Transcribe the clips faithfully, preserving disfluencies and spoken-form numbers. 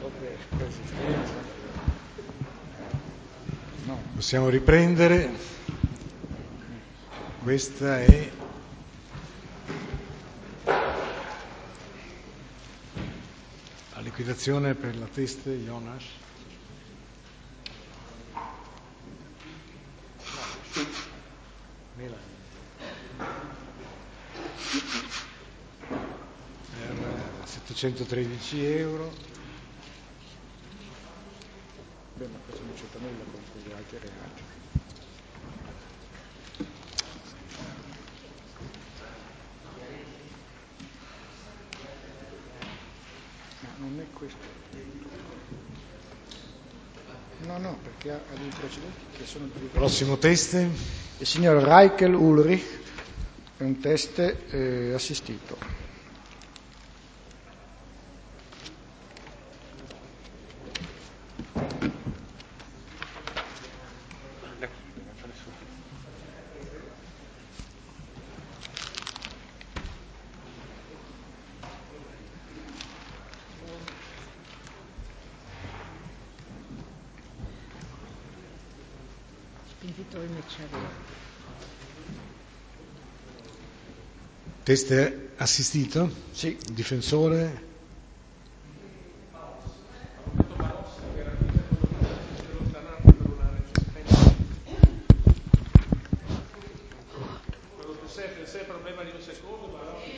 Possiamo riprendere. Questa è la liquidazione per la teste Jonas. Per settecentotredici euro. Beh, ma questo non c'entra nulla con gli altri reati. Ma non è questo. No, no, perché ha dei precedenti che sono diversi. Prossimo teste. Il signor Reichel Ulrich è un teste eh, assistito. Teste assistito? Sì. Difensore? Se è problema di un secondo, ma no,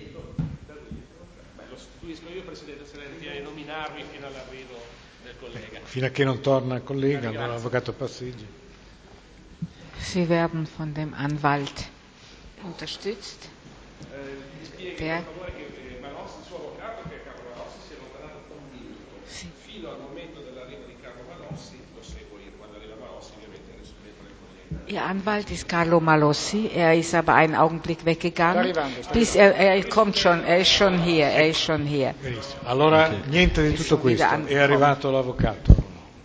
lo sostituisco io, Presidente, se lei ritiene di nominarmi fino all'arrivo del collega. Fino a che non torna il collega, allora l'avvocato Passigi. Sie werden von dem Anwalt unterstützt. Eh, Der, per favore che Malossi, il suo avvocato, che è Carlo Malossi, si è allontanato un minuto. sì. Fino al momento dell'arrivo di Carlo Malossi, lo seguo io. Quando arriva Malossi, ovviamente adesso dentro il collega. Ihr Anwalt ist Carlo Malossi. Er ist aber einen Augenblick weggegangen. Sta arrivando, sta Bis er, er kommt schon, er ist schon hier, er ist schon hier. Benissimo. Allora, niente di tutto questo. Wieder È arrivato l'avvocato.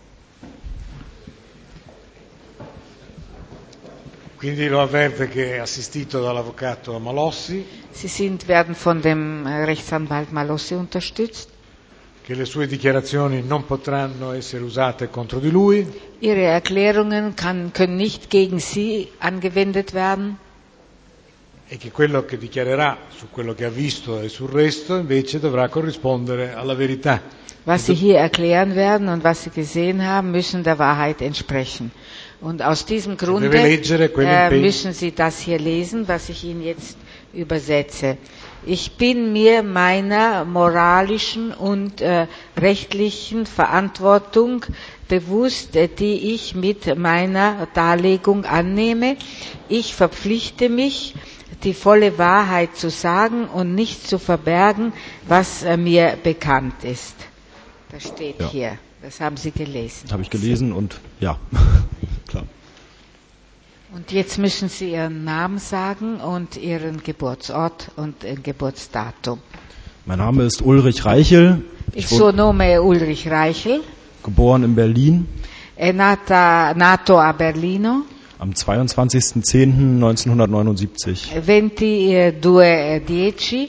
Quindi lo avverte che è assistito dall'avvocato Malossi. Sie sind, werden von dem Rechtsanwalt Malossi unterstützt. Che le sue dichiarazioni non potranno essere usate contro di lui. Ihre Erklärungen kann, können nicht gegen Sie angewendet werden. E che quello che dichiarerà su quello che ha visto e sul resto invece dovrà corrispondere alla verità. Was Sie hier erklären werden und was Sie gesehen haben, müssen der Wahrheit entsprechen. Und aus diesem Grunde äh, müssen Sie das hier lesen, was ich Ihnen jetzt übersetze. Ich bin mir meiner moralischen und äh, rechtlichen Verantwortung bewusst, äh, die ich mit meiner Darlegung annehme. Ich verpflichte mich, die volle Wahrheit zu sagen und nicht zu verbergen, was äh, mir bekannt ist. Das steht ja hier. Das haben Sie gelesen. Habe ich gelesen und ja, klar. Und jetzt müssen Sie Ihren Namen sagen und Ihren Geburtsort und Ihr Geburtsdatum. Mein Name ist Ulrich Reichel. Il suo nome è Ulrich Reichel. Geboren in Berlin. È nata, nato a Berlino. Am zweiundzwanzigsten zehnten neunzehnhundertneunundsiebzig. ventidue dieci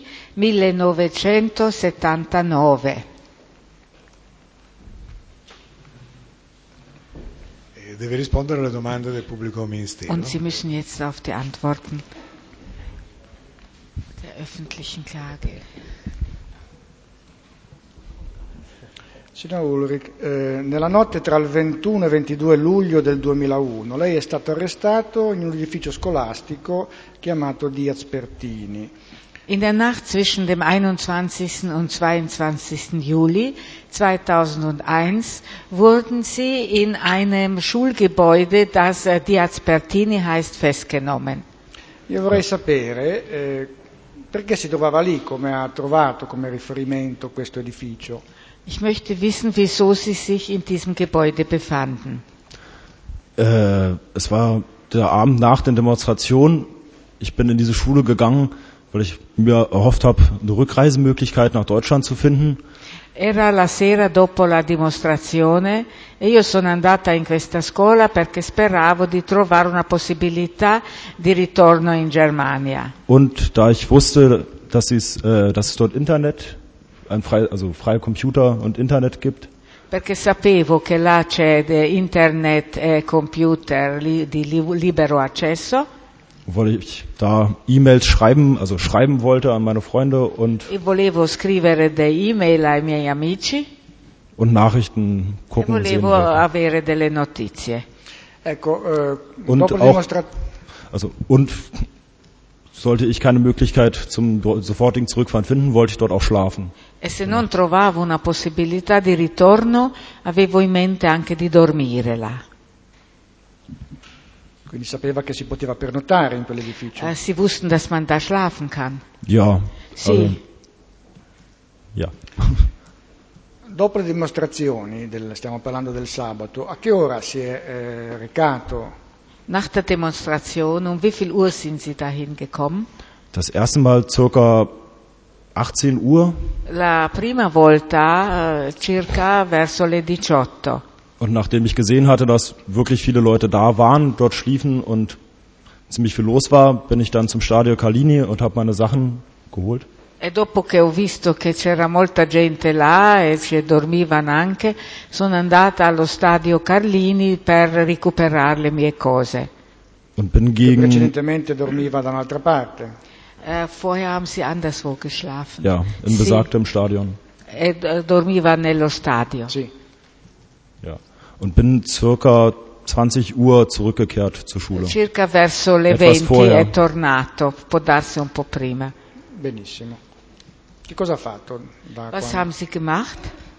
millenovecentosettantanove. Deve rispondere alle domande del pubblico ministero. Und Sie müssen jetzt auf die Antworten der öffentlichen Klage. Signor Ulrich, eh, nella notte tra il ventuno e ventidue luglio del duemilauno lei è stato arrestato in un edificio scolastico chiamato Diaz Pertini. In der Nacht zwischen dem einundzwanzigsten und zweiundzwanzigsten Juli zweitausendeins wurden Sie in einem Schulgebäude, das Diaz Pertini heißt, festgenommen. Io vorrei sapere eh, perché si trovava lì, come ha trovato come riferimento questo edificio. Ich möchte wissen, wieso Sie sich in diesem Gebäude befanden. Äh, es war der Abend nach den Demonstrationen. Ich bin in diese Schule gegangen, weil ich mir erhofft habe, eine Rückreisemöglichkeit nach Deutschland zu finden. Era la sera dopo la dimostrazione e io sono andata in questa scuola perché speravo di trovare una possibilità di ritorno in Germania. Und da ich wusste, dass, äh, dass es dort Internet ein frei, also freie Computer und Internet gibt. Perché sapevo che là c'è internet e computer li, di libero accesso. Weil ich da E-Mails schreiben, also schreiben wollte an meine Freunde und e volevo scrivere delle email ai miei amici und Nachrichten gucken e volevo avere delle notizie. Ecco, eh, und dopo auch, also und sollte ich keine Möglichkeit zum sofortigen Zurückfahren finden, wollte ich dort auch schlafen. E se non trovavo una possibilità di ritorno, avevo in mente anche di dormire là. Quindi sapeva che si poteva pernottare in quell'edificio? Äh, Sie wussten, dass man da schlafen kann? Ja. Sì. Also, ja. Dopo le dimostrazioni, del, stiamo parlando del sabato, a che ora si è eh, recato? Nach der Demonstration, um wie viel Uhr sind Sie dahin gekommen? Das erste Mal circa achtzehn Uhr. La prima volta äh, circa verso le diciotto. Und nachdem ich gesehen hatte, dass wirklich viele Leute da waren, dort schliefen und ziemlich viel los war, bin ich dann zum Stadio Carlini und habe meine Sachen geholt. E dopo che ho visto che c'era molta gente là e ci dormivano anche, sono andata allo Stadio Carlini per recuperare le mie cose. Und bin gegen... Precedentemente dormiva da un'altra parte. Äh, vorher haben sie anderswo geschlafen. Ja, in besagtem Stadion. E äh, dormiva nello stadio. Sì. Ja. Und bin circa zwanzig Uhr zurückgekehrt zur Schule. Circa verso le Etwas venti vorher. è tornato, può darsi un po' prima. Benissimo. Che cosa ha fatto? Da Was quando? haben Sie gemacht?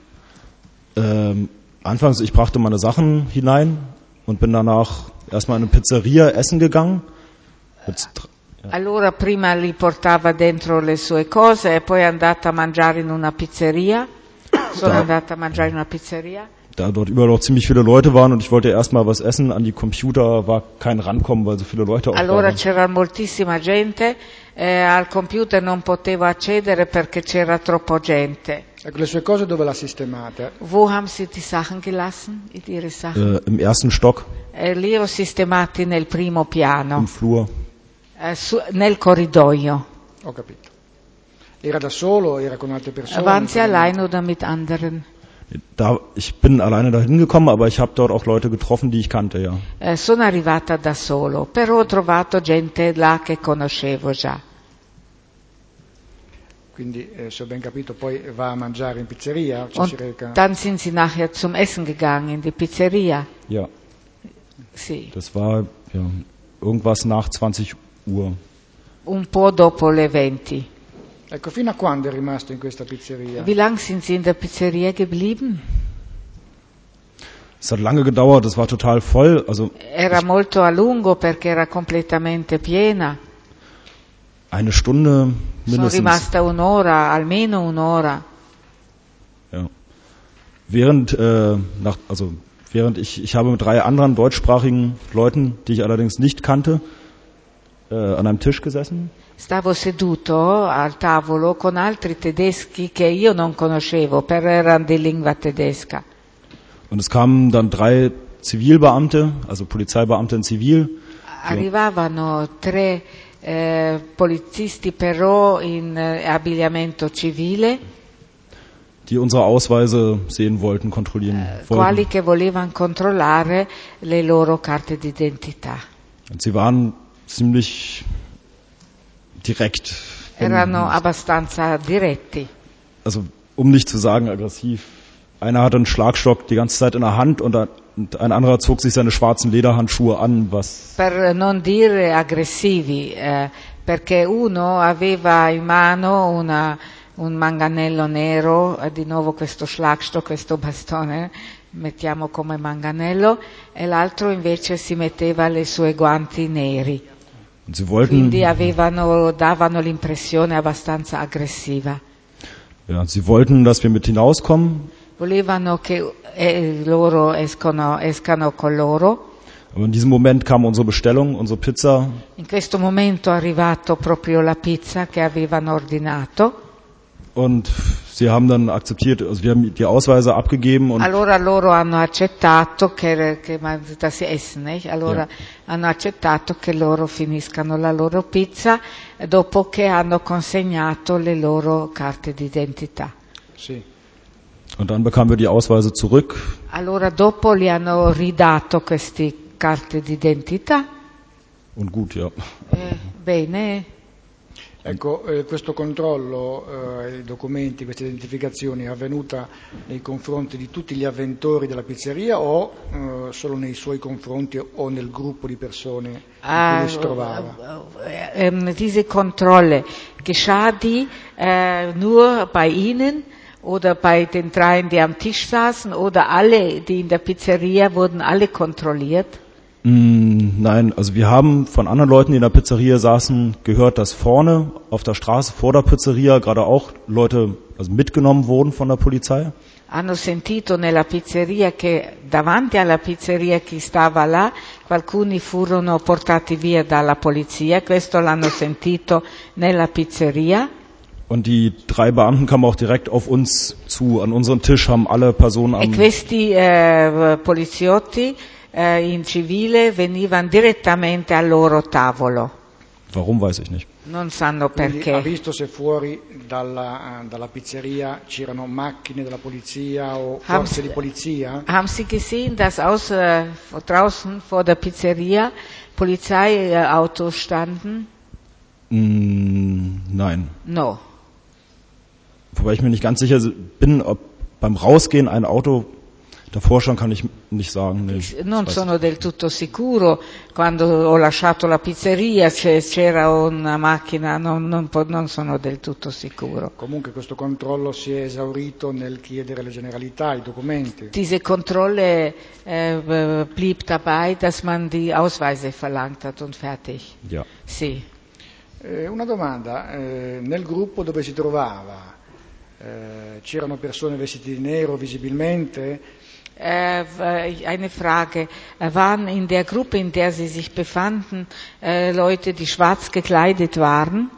Ähm, anfangs, ich brachte meine Sachen hinein und bin danach erstmal in eine Pizzeria essen gegangen. Mit, ja. Allora prima li portava dentro le sue cose e poi è andata a mangiare in una pizzeria. Sono Da. andata a mangiare in una pizzeria. Da dort überall auch ziemlich viele Leute waren und ich wollte erstmal was essen, an die Computer war kein Rankommen, weil so viele Leute auch Allora da waren. c'era moltissima gente, eh, al computer non potevo accedere perché c'era troppo gente. Ecco, le sue cose dove le ha sistemate? Wo haben Sie die Sachen gelassen? Ihre Sachen? Äh, Im ersten Stock, Eh, li ho sistemati nel primo piano, im Flur. eh, su, nel corridoio. Ho capito. Era da solo? Era con altre persone? Waren Sie allein oder mit anderen? Da, ich bin alleine dahin gekommen, aber ich habe dort auch Leute getroffen, die ich kannte, ja. Eh, sono arrivata da solo, però ho trovato gente là che conoscevo già. Quindi, eh, se ho ben capito, poi va a mangiare in pizzeria? Cioè Und si reca... dann sind Sie nachher zum Essen gegangen in die Pizzeria. Ja, Sì, das war ja, irgendwas nach zwanzig Uhr. un po' dopo le venti. Ecco, fino a quando è rimasto in questa pizzeria? Wie lang sind Sie in der Pizzeria geblieben? Es hat lange gedauert, es war total voll. Also Era molto a lungo perché era completamente piena. eine Stunde Sono mindestens. rimasta un'ora, almeno un'ora. Ja. Während, äh, nach, also während ich, ich habe mit drei anderen deutschsprachigen Leuten, die ich allerdings nicht kannte, äh, an einem Tisch gesessen. Stavo seduto al tavolo con altri tedeschi che io non conoscevo, però erano di lingua tedesca. Und es kamen dann drei Zivilbeamte, also Polizeibeamte in Zivil. Arrivavano tre eh, polizisti però in eh, abbigliamento civile, die unsere Ausweise sehen wollten, kontrollieren wollten. quali che volevano controllare le loro carte d'identità. Und sie waren ziemlich direkt. Erano abbastanza diretti. Also um nicht zu sagen aggressiv. Einer hatte einen Schlagstock die ganze Zeit in der Hand und ein anderer zog sich seine schwarzen Lederhandschuhe an, was... Per non dire aggressivi, eh, perché uno aveva in mano una, un manganello nero, eh, di nuovo questo Schlagstock, questo bastone, mettiamo come manganello, e l'altro invece si metteva le sue guanti neri. Sie wollten, Quindi avevano, davano l'impressione abbastanza aggressiva. ja, sie wollten, dass wir mit hinauskommen. Volevano che eh, loro escono, escano con loro. Aber in diesem Moment kam unsere Bestellung, unsere Pizza. In questo momento è arrivato proprio la pizza che avevano ordinato. Und sie haben dann akzeptiert, also wir haben die Ausweise abgegeben und Allora loro hanno accettato che, che das Essen, nicht? Allora Ja. hanno accettato che loro finiscano la loro pizza dopo che hanno consegnato le loro carte d'identità. Sì. Und dann bekamen wir die Ausweise zurück. Allora dopo gli hanno ridato queste carte d'identità. Und gut, ja. Eh, bene. Ecco, eh, questo controllo, eh, i documenti, queste identificazioni è avvenuta nei confronti di tutti gli avventori della pizzeria o eh, solo nei suoi confronti o nel gruppo di persone in cui lui si trovava? Uh, diese Kontrolle, geschah die äh, nur bei Ihnen oder bei den dreien, die am Tisch saßen, oder alle, die in der Pizzeria, wurden alle kontrolliert? Mm, nein, also wir haben von anderen Leuten, die in der Pizzeria saßen, gehört, dass vorne auf der Straße vor der Pizzeria gerade auch Leute also mitgenommen wurden von der Polizei. Hanno sentito nella pizzeria che davanti alla pizzeria chi stava là, alcuni furono portati via dalla polizia, questo l'hanno sentito nella pizzeria. Und die drei Beamten kamen auch direkt auf uns zu. An unserem Tisch haben alle Personen am... E questi eh, poliziotti eh, in civile venivano direttamente al loro tavolo. Warum, weiß ich nicht. Non sanno Quindi perché. ha visto se fuori dalla, dalla pizzeria c'erano macchine della polizia o forze di polizia? Haben Sie gesehen, dass außer, draußen vor der Pizzeria Polizeiautos standen? Mm, nein. No. Wobei ich mir nicht ganz sicher bin, ob beim Rausgehen ein Auto davor schon, kann ich nicht sagen. Nee, non sono del tutto sicuro. Quando ho lasciato la pizzeria se c'era una macchina, non, non, non sono del tutto sicuro. Comunque questo controllo si è esaurito nel chiedere le generalità, i documenti. Diese Kontrolle äh, blieb dabei, dass man die Ausweise verlangt hat und fertig. Ja. Sì. Eh, una domanda, eh, nel gruppo dove si trovava eh, c'erano persone vestite di nero visibilmente? Äh, eine Frage. Waren in der Gruppe, in der Sie sich befanden, äh, Leute, die schwarz gekleidet waren?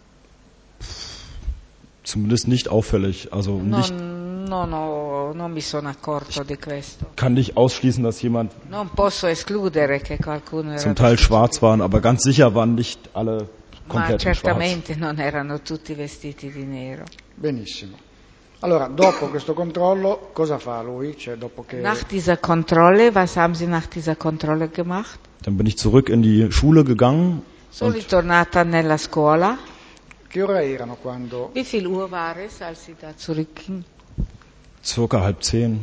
Zumindest nicht auffällig. Also nicht, Non, no, no, non mi sono accorto di questo. kann nicht ausschließen, dass jemand Non posso escludere che qualcuno era zum Teil schwarz waren, aber ganz sicher waren nicht alle ma komplett schwarz. certamente non erano tutti vestiti di nero. Benissimo. Allora, dopo questo controllo, cosa fa lui? Cioè, dopo che... Nach dieser Kontrolle, was haben Sie nach dieser Kontrolle gemacht? Dann bin ich zurück in die Schule gegangen. Sono ritornata nella scuola. Che ore erano quando... Wie viel Uhr war es, als Sie da zurückgingen? Circa halb zehn.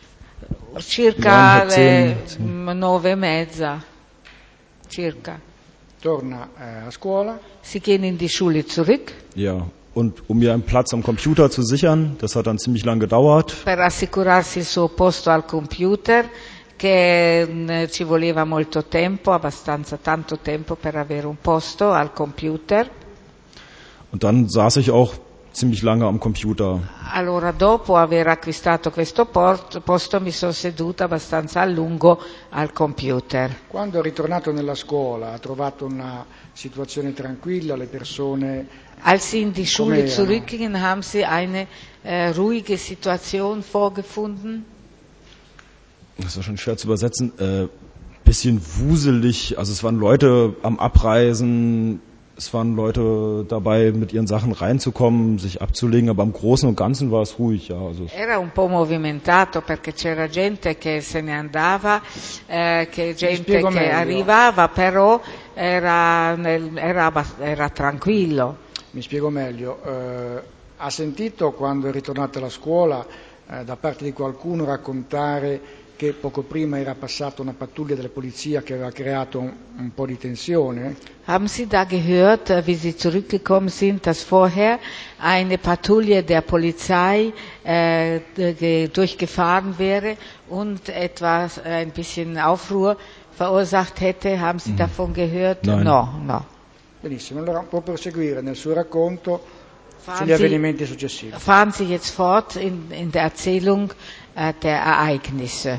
Circa Neun, le zehn, nove e mezza. Circa. Torna eh, a scuola. Sie gehen in die Schule zurück. Ja. Und um mir einen Platz am Computer zu sichern, das hat dann ziemlich lang gedauert. Per assicurarsi il suo posto al computer, che mh, ci voleva molto tempo, abbastanza tanto tempo per avere un posto al computer. Und dann saß ich auch ziemlich lange am Computer. Allora, dopo aver acquistato questo posto, mi sono seduta abbastanza a lungo al computer. Quando è ritornato nella scuola, ha trovato una situazione tranquilla, le persone... Als Sie in die Schule zurückgingen, haben Sie eine äh, ruhige Situation vorgefunden? Das war schon schwer zu übersetzen. Äh, bisschen wuselig. Also es waren Leute am Abreisen, es waren Leute dabei, mit ihren Sachen reinzukommen, sich abzulegen, aber im Großen und Ganzen war es ruhig. Ja, also Era un po' movimentato perché c'era gente che se ne andava, eh, che gente che meglio. arrivava, però era, nel, era, era tranquillo. Mi spiego meglio. Eh, ha sentito quando è ritornato alla scuola eh, da parte di qualcuno raccontare che poco prima era passata una pattuglia della polizia che aveva creato un, un po' di tensione? Haben Sie da gehört, wie Sie zurückgekommen sind, dass vorher eine Patrouille der Polizei äh, durchgefahren wäre und etwas, ein bisschen Aufruhr verursacht hätte? Haben Sie mhm. davon gehört? Nein. No, no. Benissimo, allora può proseguire nel suo racconto Fahren sugli Sie, avvenimenti successivi. Fahren Sie jetzt fort in, in der Erzählung äh, der Ereignisse.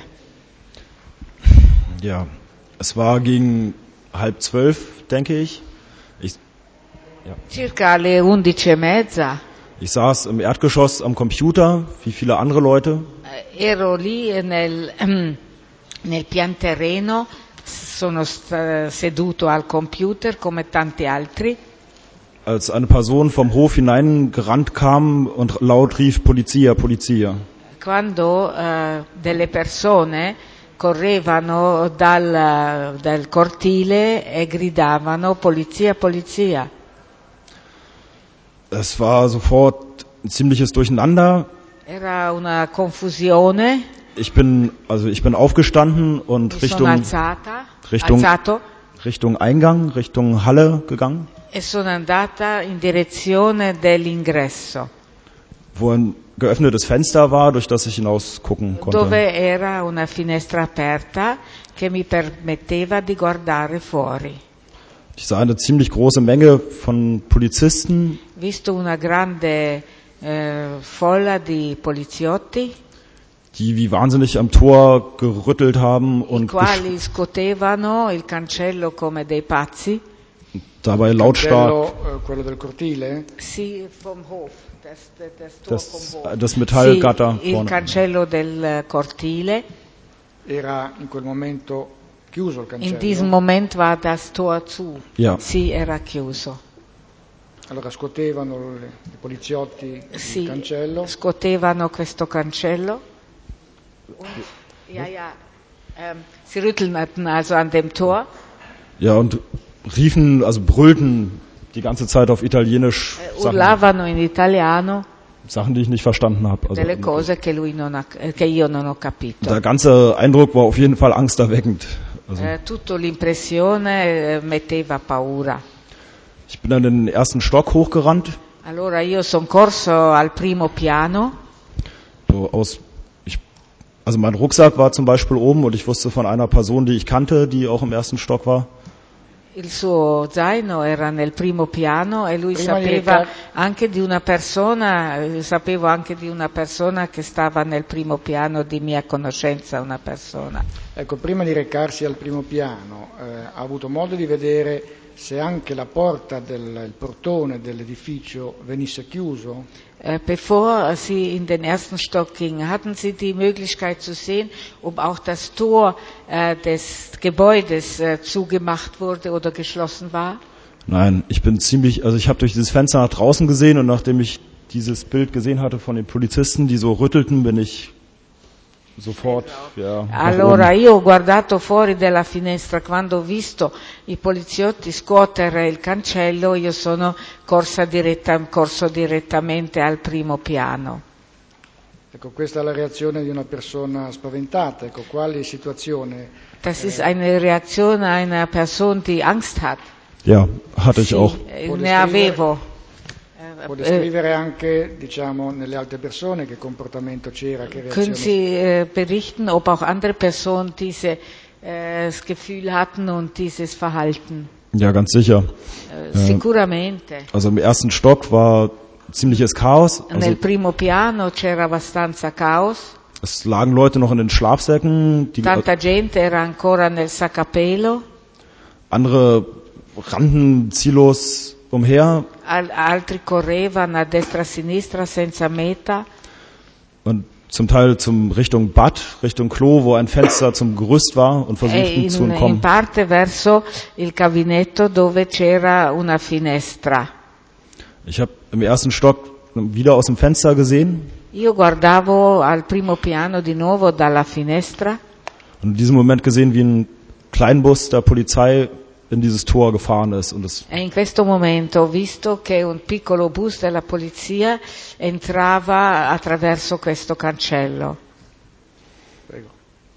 ja, es war gegen halb zwölf, denke ich. Ich, ja. Circa alle undici e mezza. Ich saß im Erdgeschoss am Computer, wie viele andere Leute. Ero lì nel, nel pianterreno, sono sta, seduto al computer come tanti altri. als eine Person vom Hof hineingerannt kam und laut rief Polizia, Polizia. Quando uh, delle persone correvano dal, dal cortile e gridavano Polizia, Polizia. Es war sofort ein ziemliches Durcheinander. Era una confusione. Ich bin, also ich bin aufgestanden und Richtung, alzata, Richtung, alzato, Richtung Eingang, Richtung Halle gegangen. E sono andata in direzione dell'ingresso. Wo ein geöffnetes Fenster war, durch das ich hinaus gucken konnte. Dove era una finestra aperta che mi permetteva di guardare fuori. Ich sah eine ziemlich große Menge von Polizisten. Visto una grande eh, folla di poliziotti. Die wie wahnsinnig am Tor gerüttelt haben und I quali scotevano il cancello come dei pazzi. Dabei lautstark. Cancello, quello del cortile? Sì, vom Hof. Das, das, das, das Metallgatter sì, il vorne. cancello del cortile. Era in quel momento chiuso il cancello? In diesem Moment war das Tor zu. Ja. Sì, era chiuso. Allora scotevano le, i poliziotti sì, il cancello? Scotevano questo cancello. Und, ja, ja, ähm, sie rüttelten also an dem Tor. Ja, und riefen, also brüllten die ganze Zeit auf Italienisch eh, urlavano in italiano Sachen, die ich nicht verstanden habe. Also, delle cose che lui non ha, che io non ho capito. Der ganze Eindruck war auf jeden Fall angsterweckend. Also, eh, tutto l'impressione eh, metteva paura. Ich bin dann in den ersten Stock hochgerannt. Allora io sono corso al primo piano. So aus, ich, also mein Rucksack war zum Beispiel oben und ich wusste von einer Person, die ich kannte, die auch im ersten Stock war. Il suo zaino era nel primo piano e lui Prima sapeva di anche di una persona, eh, sapevo anche di una persona che stava nel primo piano, di mia conoscenza una persona. Ecco, prima di recarsi al primo piano, eh, ha avuto modo di vedere se anche la porta del il portone dell'edificio venisse chiuso? Äh, bevor Sie in den ersten Stock gingen, hatten Sie die Möglichkeit zu sehen, ob auch das Tor äh, des Gebäudes äh, zugemacht wurde oder geschlossen war? Nein, ich bin ziemlich, also ich habe durch dieses Fenster nach draußen gesehen und nachdem ich dieses Bild gesehen hatte von den Polizisten, die so rüttelten, bin ich sofort, ja. Allora io ho guardato fuori dalla finestra, quando ho visto i poliziotti scuotere il cancello, io sono corsa diretta, corso direttamente al primo piano. Ecco, questa è la reazione di una persona spaventata. Ecco, quale situazione? Das ist eine Reaktion einer Person, die Angst hat. Ja, hatte ich Sì, auch. ne avevo. Può descrivere anche, diciamo, nelle altre persone che comportamento c'era, che Können reazione? Sie äh, berichten, ob auch andere Personen dieses äh, Gefühl hatten und dieses Verhalten? Ja, ganz sicher. Äh, sicuramente. Also im ersten Stock war ziemliches Chaos. Also Nel primo piano c'era abbastanza caos. es lagen Leute noch in den Schlafsäcken. Die, Tanta gente era ancora nel saccapelo. Andere rannten ziellos umher. Al- altri correvano a destra e a sinistra senza meta. Und zum Teil zum Richtung Bad, Richtung Klo, wo ein Fenster zum Gerüst war und E versuchten zu in, in entkommen. parte verso il cavinetto dove c'era una finestra. Ich habe im ersten Stock wieder aus dem Fenster gesehen. Io guardavo al primo piano di nuovo dalla finestra. Und in diesem Moment gesehen, wie ein Kleinbus der Polizei in dieses Tor gefahren ist. Und es E in questo momento ho visto che un piccolo bus della polizia entrava attraverso questo cancello. Prego.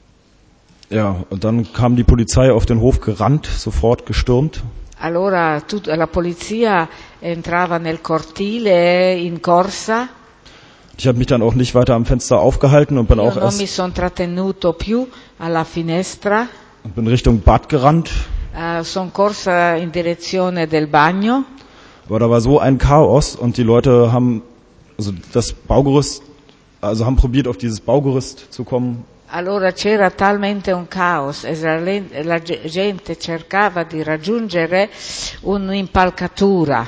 ja, und dann kam die Polizei auf den Hof gerannt, sofort gestürmt. Allora tut- la polizia entrava nel cortile in corsa. Ich habe mich dann auch nicht weiter am Fenster aufgehalten und bin Io auch non mi erst sono trattenuto più alla finestra. und bin Richtung Bad gerannt. Uh, sono corsa in direzione del bagno. Aber da war so ein Chaos und die Leute haben also das Baugerüst, also haben probiert auf dieses Baugerüst zu kommen. Allora c'era talmente un caos e la len- la ge- gente cercava di raggiungere un'impalcatura.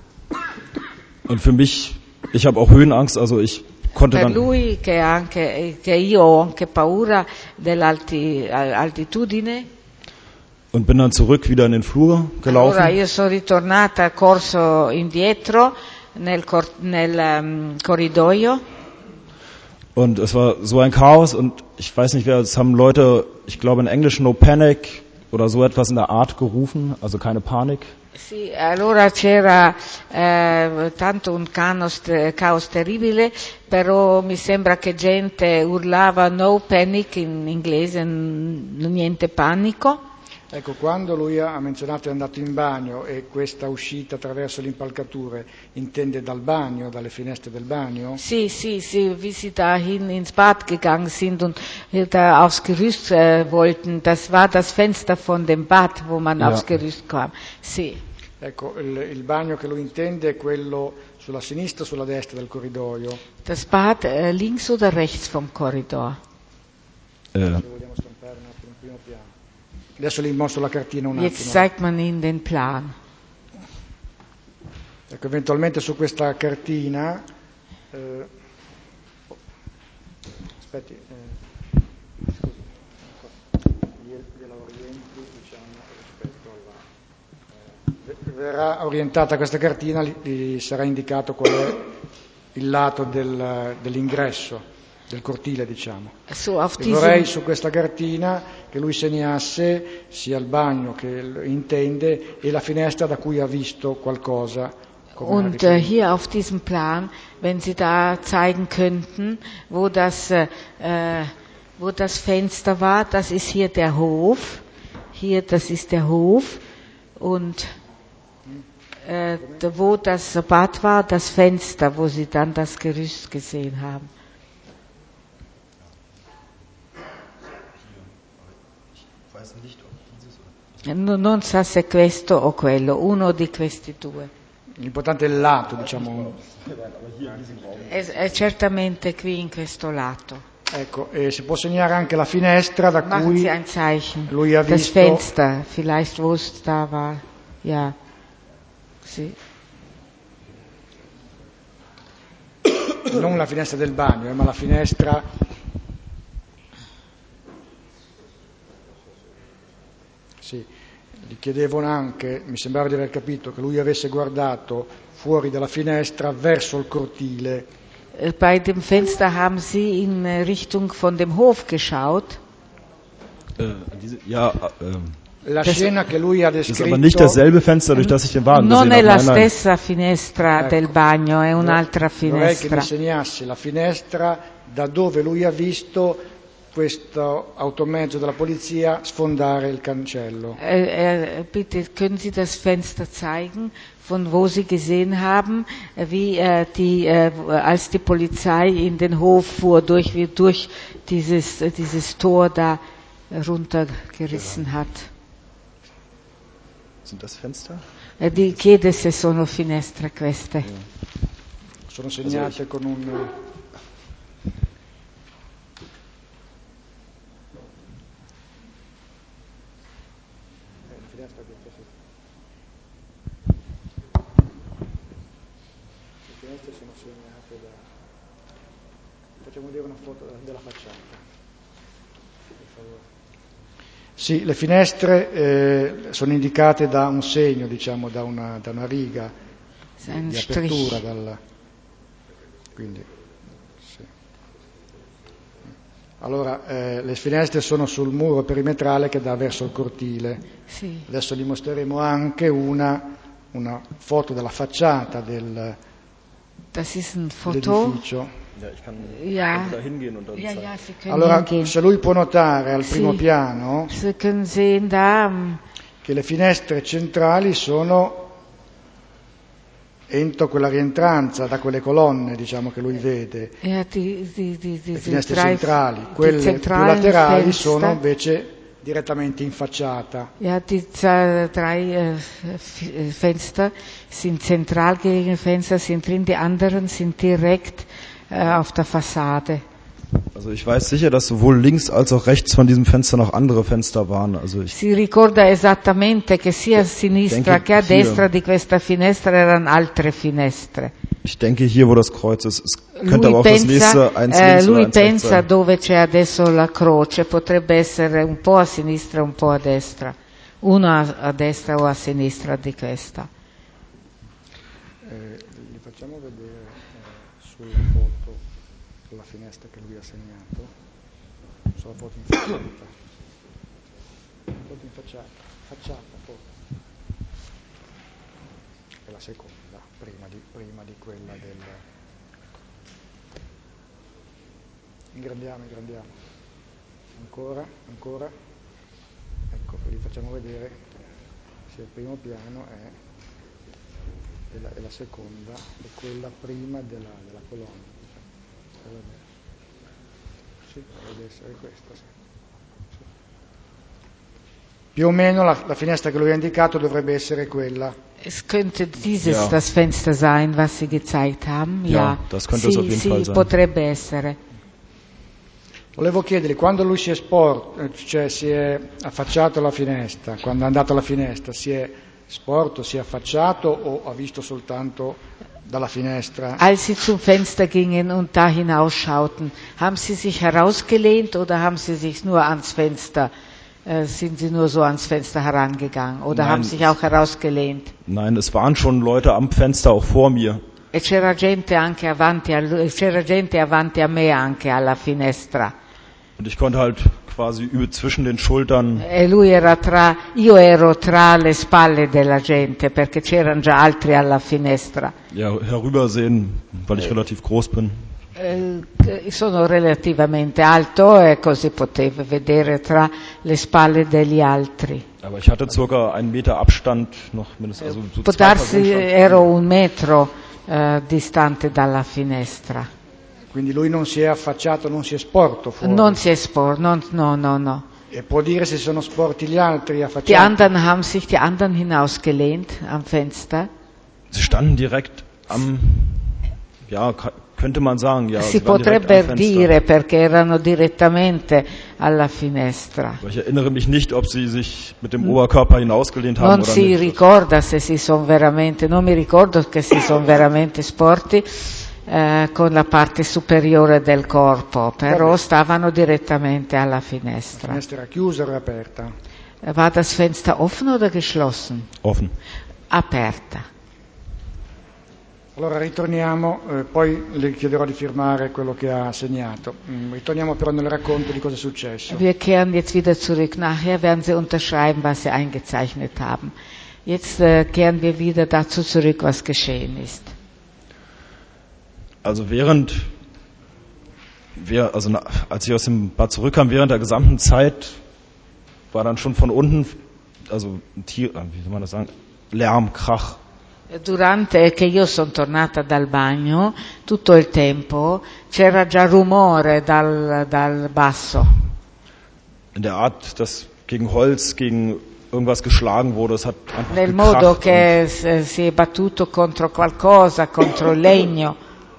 Und für mich, ich habe auch Höhenangst, also ich konnte Per dann lui che, anche, che io ho anche paura dell'altitudine. Und bin dann zurück wieder in den Flur gelaufen. Allora io sono ritornata, corso indietro nel, cor- nel um, corridoio. Und es war so ein Chaos und ich weiß nicht wer, es haben Leute, ich glaube in Englisch No Panic oder so etwas in der Art gerufen, also keine Panik. Sì, allora c'era eh, tanto un caos, caos terribile, però mi sembra che gente urlava no panic in inglese, n- niente panico. Ecco, quando lui ha menzionato è andato in bagno e questa uscita attraverso le impalcature intende dal bagno, dalle finestre del bagno? Sì, sì, sì, wie sie dahin ins Bad gegangen sind und da aufs Gerüst äh, wollten, das war das Fenster von dem Bad, wo man Ja. aufs Gerüst kam. Sì. Ecco, il, il bagno che lui intende è quello sulla sinistra o sulla destra del corridoio? Das Bad äh, links oder rechts vom Korridor? Äh, Se vogliamo stampare un attimo il primo piano. Adesso gli mostro la cartina un Jetzt attimo. zeigt man Ihnen den Plan. Ecco, eventualmente su questa cartina, eh, aspetti, eh, scusi, gliela orienti, diciamo, rispetto alla, eh, verrà orientata questa cartina, gli, gli sarà indicato qual è il lato del, dell'ingresso, del cortile, diciamo. So, auf E diesem, vorrei su questa cartina che lui segnasse sia il bagno che intende e la finestra da cui ha visto qualcosa. und äh, hier auf diesem Plan, wenn Sie da zeigen könnten, wo das, äh, wo das Fenster war, das ist hier der Hof. Hier, das ist der Hof. Und äh, wo das Bad war, das Fenster, wo Sie dann das Gerüst gesehen haben. Non sa se questo o quello, uno di questi due. L'importante è il lato, diciamo. È, è certamente qui in questo lato. Ecco, e si può segnare anche la finestra da Machen cui Sie ein Zeichen. lui ha Das visto, Fenster, vielleicht wo es da war. Ja. Sì. non la finestra del bagno, eh, ma la finestra sì. Gli chiedevano anche, mi sembrava di aver capito, che lui avesse guardato fuori dalla finestra verso il cortile. Bei dem Fenster haben Sie in Richtung von dem Hof geschaut. äh, diese, ja, äh, La scena che lui ha das ist descritto aber nicht dasselbe Fenster, durch das ich den Wagen Non gesehen è habe. la Nein, nein. stessa finestra Ecco. del bagno, è un'altra vorrei che finestra. mi segnasse la finestra da dove lui ha visto questo automezzo della polizia sfondare il cancello. Äh, äh, bitte, können Sie das Fenster zeigen, von wo Sie gesehen haben, äh, wie äh, die, äh, als die Polizei in den Hof fuhr, durch, wie durch dieses, äh, dieses Tor da runtergerissen hat. Sind das Fenster? Eh, di chiede se sono finestre queste. Sono segnate con un... Le finestre sono segnate da... Facciamo vedere una foto della facciata. Per favore. Sì, le finestre eh, sono indicate da un segno, diciamo, da una, da una riga Ein di apertura. Strich. Dal, quindi, sì. Allora, eh, le finestre sono sul muro perimetrale che dà verso il cortile. Sì. Adesso gli mostreremo anche una, una foto della facciata del, Das ist ein Foto. dell'edificio. Ja, ich kann, Ja. kann da hingehen und dann Ja, zeigen. ja, Sie können Allora, hingehen. se lui può notare al primo Sì. piano Sie können sehen da, mm, che le finestre centrali sono entro quella rientranza da quelle colonne, diciamo, che lui vede. ja, die, die, die, Le diese finestre drei, centrali, die quelle più zentralen laterali Fenster. sono invece direttamente in facciata. Ja, die z- drei äh, F- äh, Fenster sind zentral gelegene Fenster, sind drin, die anderen sind direkt äh, auf der Fassade. Also ich weiß sicher, dass sowohl links als auch rechts von diesem Fenster noch andere Fenster waren. Also ich Si ricorda esattamente che sia a sinistra denke, che a hier. destra di questa finestra erano altre finestre. Ich denke hier, wo das Kreuz ist. Es könnte Lui aber auch das pensa, nächste eins eh, links oder lui eins rechts pensa sein. dove c'è adesso la croce, potrebbe essere un po' a sinistra e un po' a destra. uno a destra o a sinistra di questa. Eh, li facciamo vedere eh, sulla foto la finestra che lui ha segnato, sulla foto in facciata, foto in facciata, facciata foto. È la seconda, prima di, prima di quella del... Ingrandiamo, ingrandiamo. Ancora, ancora. Ecco, li facciamo vedere. Sì, il primo piano è, è, la, è la seconda, è quella prima della, della colonna. Sì, dovrebbe essere questa, sì. Sì. Più o meno la, la finestra che lui ha indicato dovrebbe essere quella. Es könnte dieses Ja. das Fenster sein, was Sie gezeigt haben. Ja, Ja, das könnte es auf jeden sì, Fall sein. potrebbe essere. Volevo chiedergli, quando lui si è sporto, cioè si è affacciato alla finestra, quando è andato alla finestra, si è sporto, si è affacciato o ha visto soltanto dalla finestra? Als Sie zum Fenster gingen und da hinausschauten, haben Sie sich herausgelehnt oder haben Sie sich nur ans Fenster, äh, sind Sie nur so ans Fenster herangegangen oder Nein, haben Sie sich auch herausgelehnt? Nein, es waren schon Leute am Fenster, auch vor mir. E c'era gente anche avanti a lui, c'era gente avanti a me anche alla finestra. Und ich konnte halt quasi über zwischen den Schultern. E lui era tra, io ero tra le spalle della gente perché c'erano già altri alla finestra. Ja, herübersehen, weil ich relativ groß bin. Eh, sono relativamente alto e così potevo vedere tra le spalle degli altri. Aber ich hatte circa einen Meter Abstand noch mindestens. Also so Può zwei darsi Personen. ero un metro eh, distante dalla finestra. Quindi lui non si è affacciato, non si è sporto fuori. Non si è sporto, non, no, no, no. E può dire se sono sporti gli altri affacciati? Die anderen haben sich, die anderen hinausgelehnt am Fenster. Sie standen direkt am, ja, könnte man sagen, ja. Si sie waren direkt potrebbe am dire perché erano direttamente alla finestra. Aber ich erinnere mich nicht, ob sie sich mit dem Oberkörper hinausgelehnt haben Non oder si nicht. ricorda se si sono veramente, non mi ricordo che si sono veramente sporti eh, con la parte superiore del corpo, però stavano direttamente alla La finestra. finestra era chiusa o era aperta? War das Fenster offen oder geschlossen? Offen. Aperta. Allora ritorniamo, eh, poi le chiederò di firmare quello che ha segnato. Mm, ritorniamo però nel racconto di cosa è successo. Wir kehren jetzt wieder zurück. Nachher werden Sie unterschreiben, was Sie eingezeichnet haben. Jetzt äh, kehren wir wieder dazu zurück, was geschehen ist. Also während wir, also na, als ich aus dem Bad zurückkam, während der gesamten Zeit war dann schon von unten, also ein Tier, wie soll man das sagen, Lärm, Krach. Durante che io sono tornata dal bagno, tutto il tempo c'era già rumore dal, dal basso. In der Art, dass gegen Holz, gegen irgendwas geschlagen wurde, es hat einfach Nel gekracht modo che si è battuto contro qualcosa, contro il legno.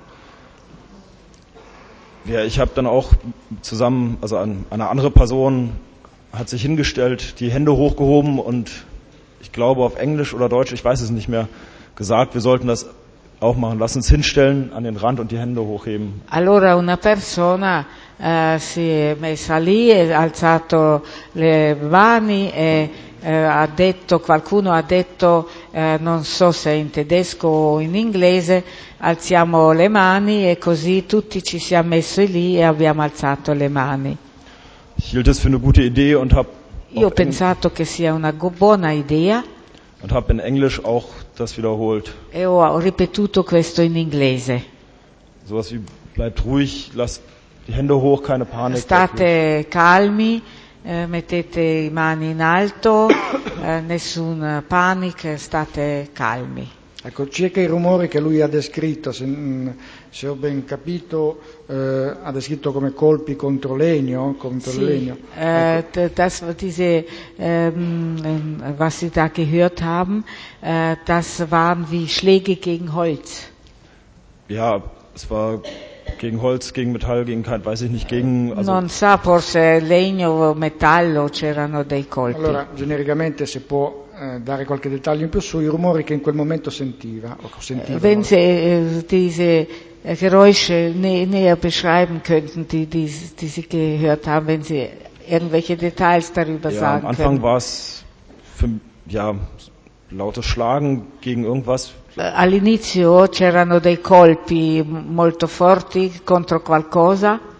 Ja, ich habe dann auch zusammen, also eine andere Person hat sich hingestellt, die Hände hochgehoben und ich glaube auf Englisch oder Deutsch, ich weiß es nicht mehr, gesagt, wir sollten das auch machen. Lass uns hinstellen an den Rand und die Hände hochheben. Allora una persona eh, si è messa lì, ha alzato le mani e eh, ha detto, qualcuno ha detto, eh, non so se in tedesco o in inglese, alziamo le mani e così tutti ci siamo messi lì e abbiamo alzato le mani. Ich hielt es für eine gute Idee und habe Io ho pensato che sia una buona idea und habe in Englisch auch das wiederholt. e ho ripetuto questo in inglese. Sowas wie bleibt ruhig, lasst die Hände hoch, keine Panik. State calmi, eh, mettete le mani in alto, eh, nessun panic, state calmi. Ecco, circa i rumori che lui ha descritto, se, se ho ben capito, eh, ha descritto come colpi contro legno, contro Sie, il legno. äh, Ecco. das, diese, ähm, was Sie da gehört haben, äh, das waren wie Schläge gegen Holz. Ja, es war gegen Holz, gegen Metall, gegen kein, weiß ich nicht, gegen. Also Non sa, forse legno o metallo, c'erano dei colpi. Allora, genericamente se può eh, dare qualche dettaglio in più sui rumori che in quel momento sentiva. O sentiva Wenn Sie äh, diese Geräusche nä näher beschreiben könnten, die, die, die Sie gehört haben, wenn Sie irgendwelche Details darüber ja, sagen am Anfang können. war es für, ja, lautes Schlagen gegen irgendwas. All'inizio c'erano dei colpi molto forti contro qualcosa.